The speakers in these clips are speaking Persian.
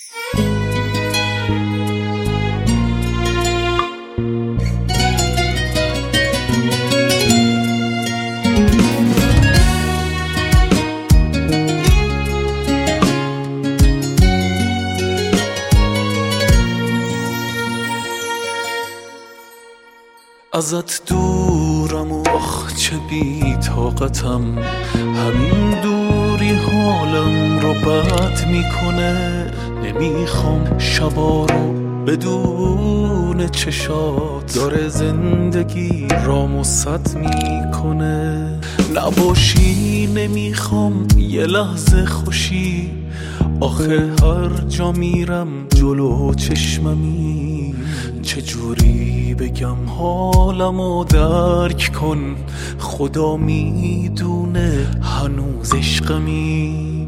ازت دورم و آخ چه بی طاقتم، همین دوری حالم رو بد میکنه. نمیخوام شبا رو بدون چشات، داره زندگی رام و سد میکنه. نباشی نمیخوام یه لحظه خوشی، آخه هر جا میرم جلو چشممی. چجوری بگم حالمو درک کن، خدا میدونه هنوز عشقمی.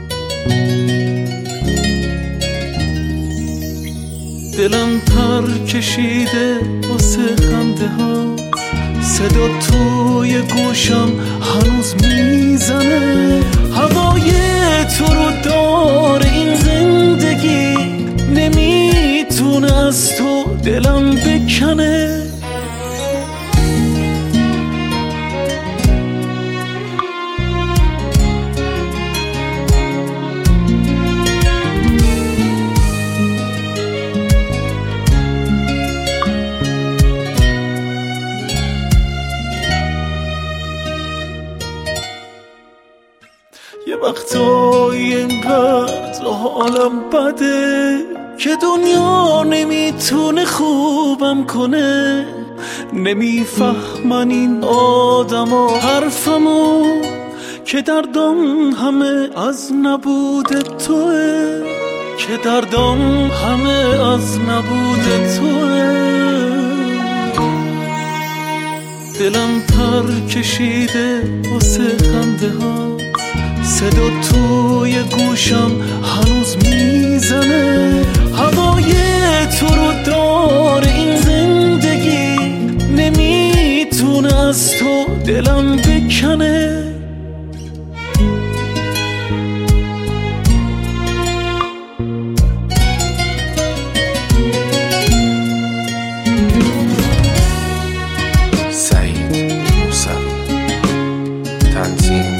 دلم پر کشیده واسه خنده ها، صدا توی گوشم هنوز میزنه. هوای تو رو داره این زندگی، نمیتونه از تو دلم بکنه. یه وقتایی اینقدر حالم بده که دنیا نمیتونه خوبم کنه. نمیفهمن این آدما حرفمو که دردم همه از نبود توه، که دردم همه از نبود توه. دلم پر کشیده واسه خنده ها، صدا توی گوشم هنوز میزنه. هوای تو رو داره این زندگی، نمیتونه از تو دلم بکنه. سعید موسوی، تنظیم